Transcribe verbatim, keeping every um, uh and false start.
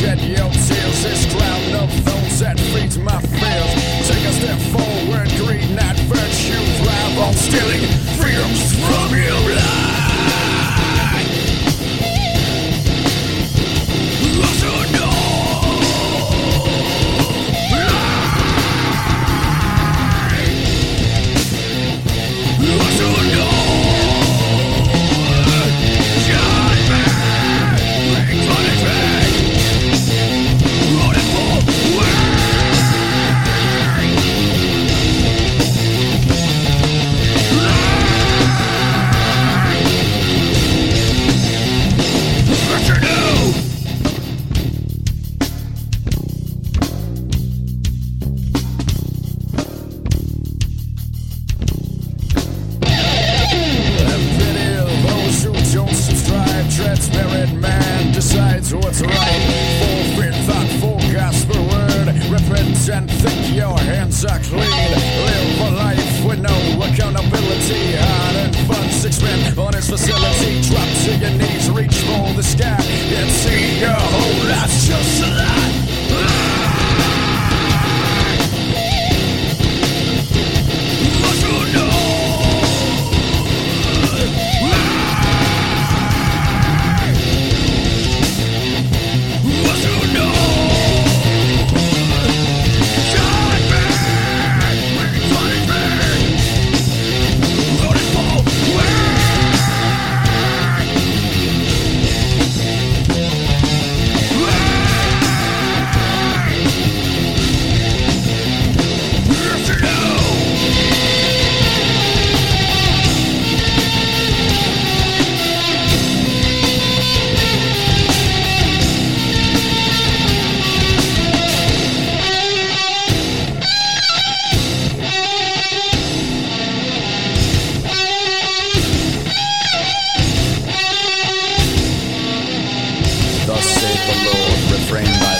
shed your tears. This crown of thorns that feeds my fears. Take a step forward, greed, not virtue. Thrive on stealing freedoms from your life. Transparent man decides what's right. For free thought, for gospel word. Repent and think your hands are clean. Live a life with no accountability. Hard and fun, six men on his facility. Drop to your knees, reach for the sky, and see your whole life's just a lie. Thus saith the Lord, refrained by